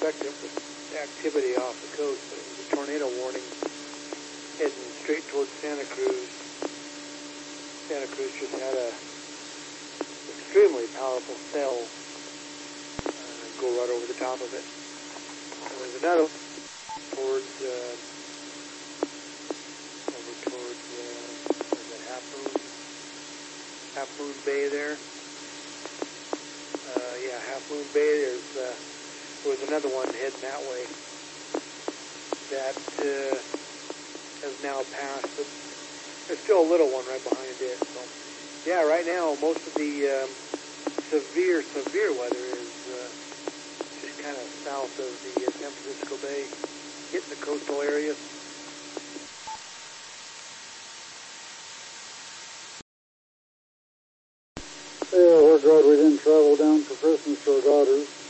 expect it with activity off the coast, but it was a tornado warning heading straight towards Santa Cruz. Santa Cruz just had a extremely powerful cell go right over the top of it. There's another towards over towards Half Moon Bay there. Yeah, Half Moon Bay. There was another one heading that way that has now passed, but there's still a little one right behind it. So, yeah, right now most of the severe weather is just kind of south of the San Francisco Bay, hitting the coastal areas. Yeah, we're glad we didn't travel down for Christmas to our daughters.